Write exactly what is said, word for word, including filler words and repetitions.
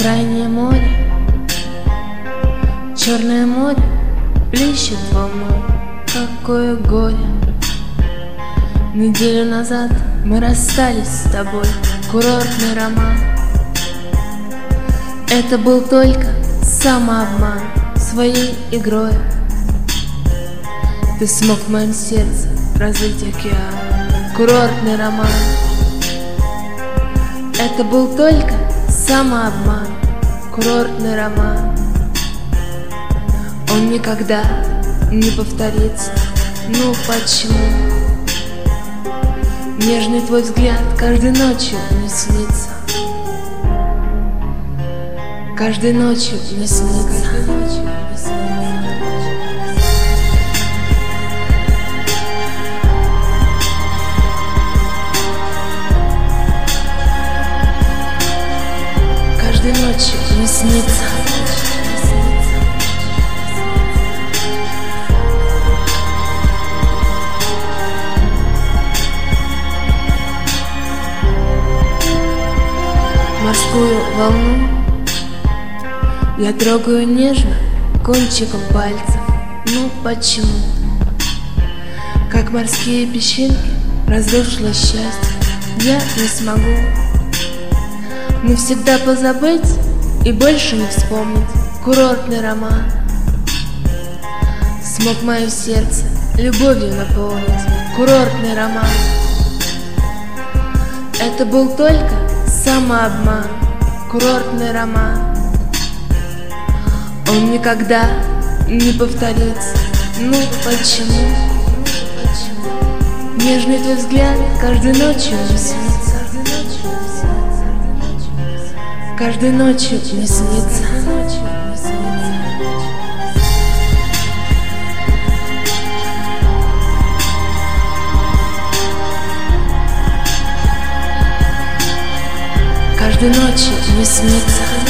Бескрайнее море, Черное море плещет волной. Какое горе! Неделю назад мы расстались с тобой. Курортный роман. Это был только самообман. Своей игрой ты смог в моем сердце разлить океан. Курортный роман. Это был только самообман. Курортный роман. Он никогда не повторится. Ну почему? Нежный твой взгляд каждой ночью мне снится. Каждой ночью мне снится. Каждой ночью мне снится. Морскую волну я трогаю нежно кончиком пальцев. Ну почему? Как морские песчинки разрушило счастье. Я не смогу навсегда позабыть и больше не вспомнить. Курортный роман смог мое сердце любовью наполнить. Курортный роман. Это был только самообман. Курортный роман. Он никогда не повторится. Ну почему? Нежный твой взгляд каждой ночью мне снится. Каждой ночью мне снится. Каждой ночью мне снится.